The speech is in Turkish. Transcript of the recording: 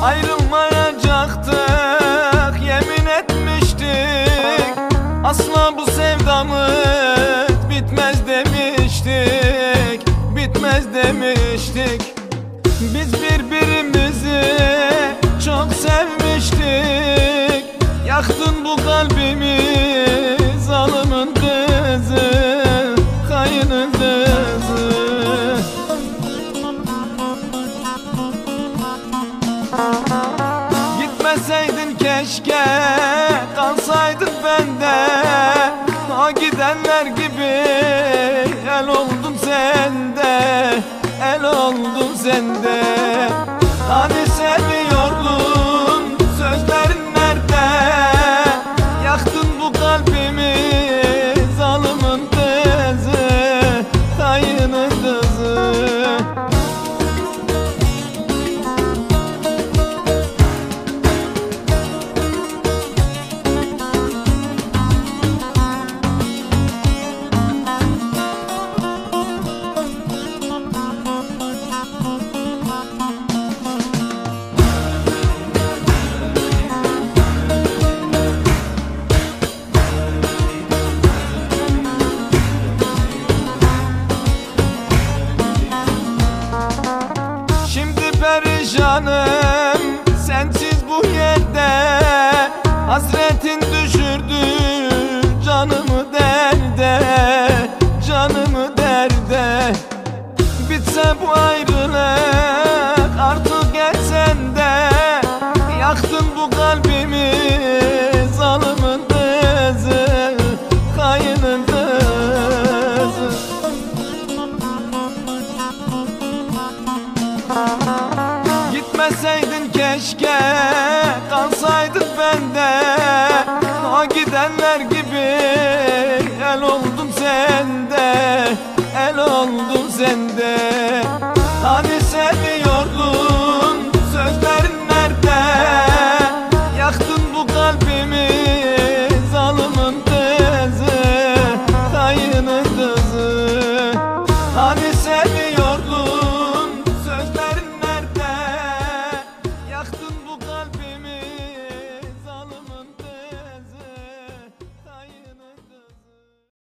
Ayrılmayacaktık, yemin etmiştik. Asla bu sevdamız bitmez demiştik, bitmez demiştik. Biz birbirimizi çok sevmiştik. Yaktın bu kalbimi zalımın kızı, kayının kızı. Gitmeseydin keşke, kalsaydın bende. O gidenler gibi el oldum sende, el oldum sende. Hani seviyordun, sözlerin nerede? Yaktın bu kalbimi zalımın kızı, kayının kızı. Perişanım sensiz bu yerde. Hasretin düşürdü canımı derde, canımı derde. Bitse bu ayrılık artık geçsen de. Yaktın bu kalbimi zalımın kızı, kayının kızı. Gitmeseydin keşke, kalsaydın bende. O gidenler gibi el oldum sende, el oldum